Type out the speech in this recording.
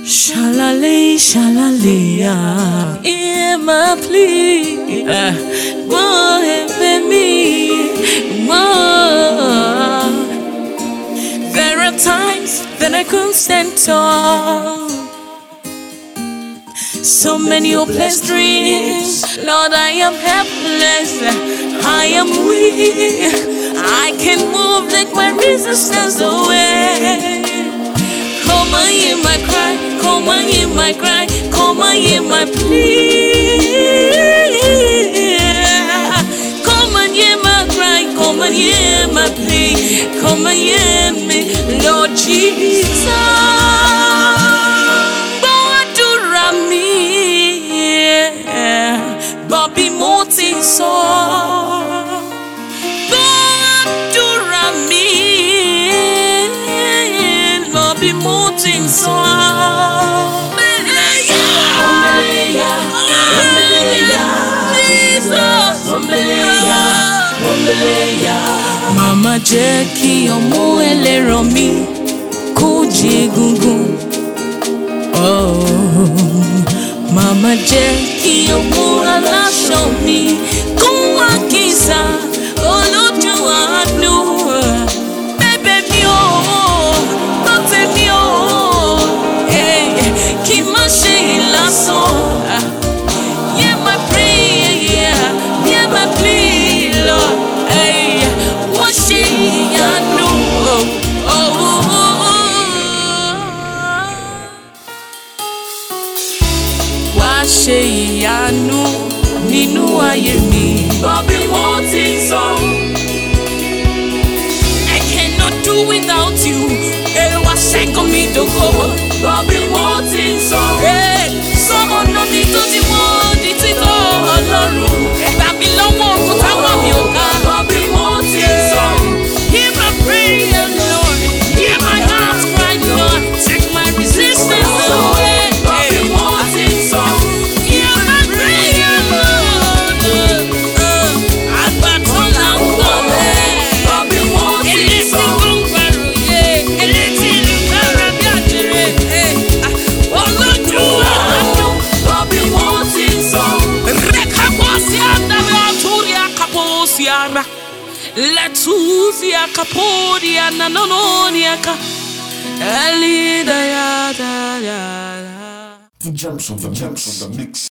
Shalale, shalale, hear my plea. Whoa, help me. Whoa. There are times that I couldn't stand tall. So many hopeless dreams. Lord, I am helpless. I am weak. I can't move like my resistance away. Come and hear my cry. Come and hear my cry. Come and hear my plea. Come and hear my cry. Come and hear my plea. Come and hear me, Lord Jesus. Bobby Moti so Dura me Bobby Moti so Mama Jackie omo elero mi koje gungun. Oh, Mama Jackie omo alasho mi kunwa kisa oloju anu bebe mi o tote mi o ki ma se ilaso yeah my prayer yeah my plea Lord what she anu ṣe ìyanu nínú ayé mi. Bobby Moti so I cannot do without you. Ewa ṣẹ́gun mi dògo. Bobby Moti so sọ ọ̀nà mi tó ti wọ́n di títọ́ Ọlọ́run. Tàbí lọ́wọ́ òkú táwọn mi ò ká. Bobby Moti so hear my prayer Lord. Hear my heart cry Lord. Take my resistance away. Bobby Moti so. Letuzia kapodia nanonia ka elida ya. The jumps on the mix.